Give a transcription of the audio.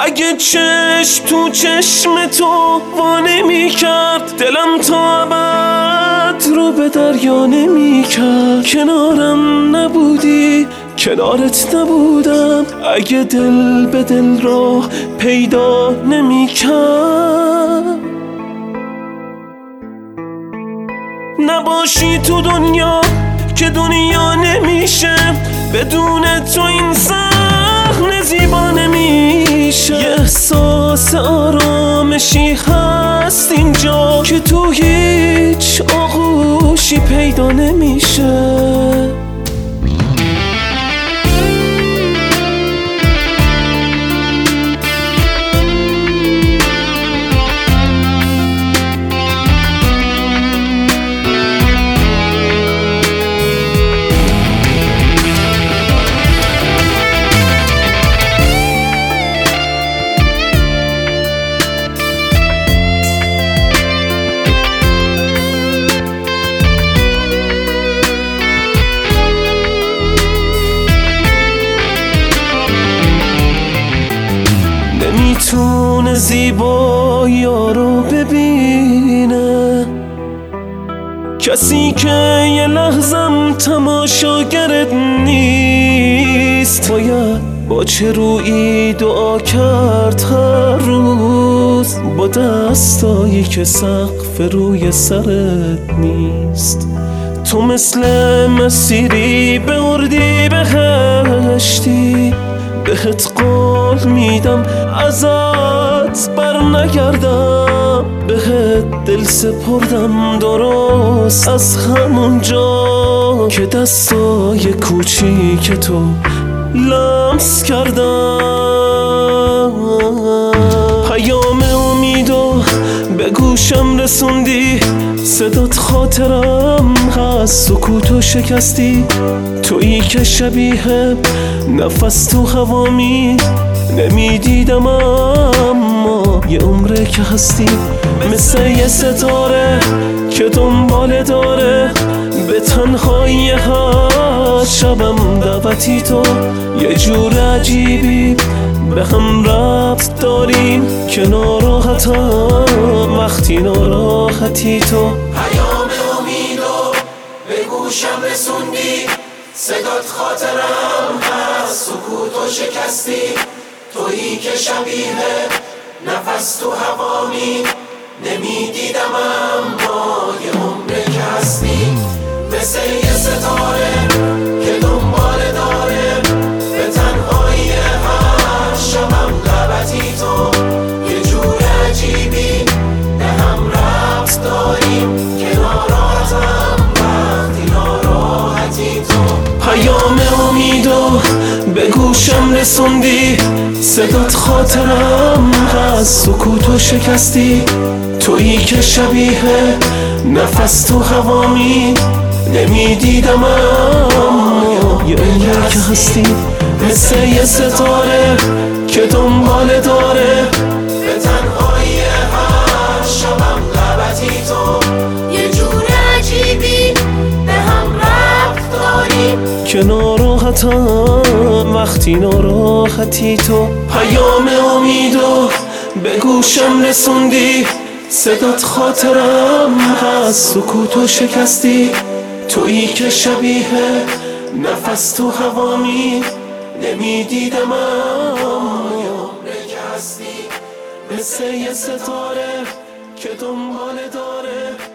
اگه چشم تو چشم تو وا نمی‌کرد، دلم تا ابد رو به دریا نمی‌کرد. کنارم نبودی، کنارت نبودم، اگه دل به دل راه پیدا نمی‌کرد. نباشی تو دنیا که دنیا نمیشه، بدون تو این صحنه زیبا نمیشه. یه احساس آرامشی هست اینجا که تو هیچ آغوشی پیدا نمیشه. نمیتونه زیبایی رو ببینه کسی که یه لحظم تماشاگرت نیست. باید با چه رویی دعا کرد هر روز با دستایی که سقف روی سرت نیست. تو مثل مسیری به اردی بهشتی، بهت قول میدم ازت بر نگردم. بهت دل سپردم درست از همون جا که دستای کوچیک تو لمس کردم. پیام امیدو به گوشم رسوندی، صدات خاطرم هست، سکوتو شکستی. تویی که شبیه نفس تو هوامی، نمیدیدم اما یه عمره که هستی. مثل یه ستاره که دنباله داره به تنهایی هر شبم دعوتی تو. یه جور عجیبی به هم ربط داریم که ناراحتم وقتی ناراحتی تو. پیام امیدو به گوشم رسوندی، صدات خاطرم هست، سکوتو شکستی. تویی که شبیه نفس تو هوامی، نمیدیدم اما یه عمره که هستی. مثل یه ستاره که دنباله داره به تنهایی هر شبم لبتی تو. یه جور عجیبی به هم ربط داریم که ناراحتم وقتی ناراحتی تو. پیام امیدو به گوشم رسوندی، صدات خاطرم هست، سکوتو شکستی. تویی که شبیه نفس تو هوامی، نمیدیدم اما یه عمره که هستی. مثل یه ستاره که دنباله داره به تنهایی هر شبم لبتی تو. یه جور عجیبی به هم ربط داریم که ناراحتم وقتی ناراحتی تو. پیام امیدو به گوشم رسوندی، صدات خاطرم هست، سکوتو شکستی. تویی که شبیه نفس تو هوامی، نمیدیدم اما یه عمره که هستی. مثل یه ستاره که دنباله داره